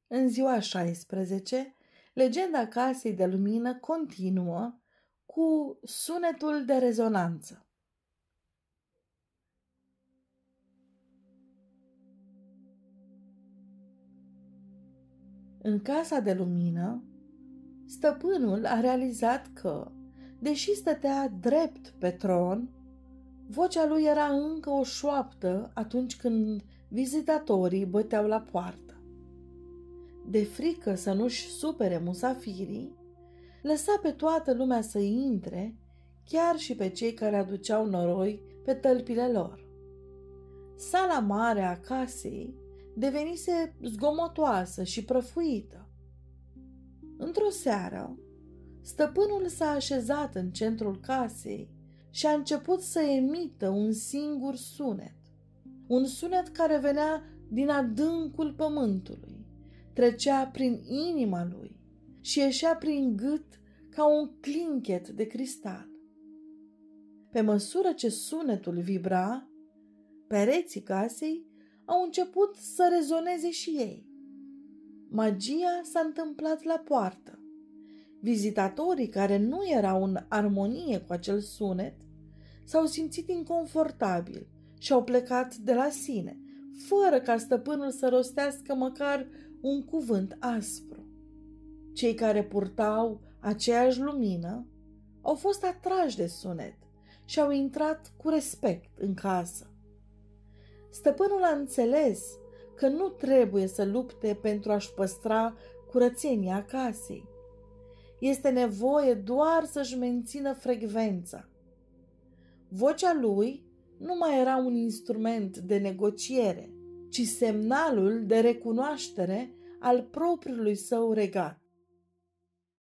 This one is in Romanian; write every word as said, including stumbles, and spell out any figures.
În ziua a șaisprezece, legenda casei de lumină continuă cu sunetul de rezonanță. În casa de lumină, stăpânul a realizat că, deși stătea drept pe tron, vocea lui era încă o șoaptă atunci când vizitatorii băteau la poartă. De frică să nu-și supere musafirii, lăsa pe toată lumea să intre, chiar și pe cei care aduceau noroi pe tălpile lor. Sala mare a casei devenise zgomotoasă și prăfuită. Într-o seară, stăpânul s-a așezat în centrul casei și a început să emită un singur sunet. Un sunet care venea din adâncul pământului, trecea prin inima lui și ieșea prin gât ca un clinchet de cristal. Pe măsură ce sunetul vibra, pereții casei au început să rezoneze și ei. Magia s-a întâmplat la poartă. Vizitatorii care nu erau în armonie cu acel sunet s-au simțit inconfortabili și au plecat de la sine, fără ca stăpânul să rostească măcar un cuvânt aspru. Cei care purtau aceeași lumină au fost atrași de sunet și au intrat cu respect în casă. Stăpânul a înțeles că nu trebuie să lupte pentru a-și păstra curățenia casei. Este nevoie doar să-și mențină frecvența. Vocea lui nu mai era un instrument de negociere, ci semnalul de recunoaștere al propriului său regat.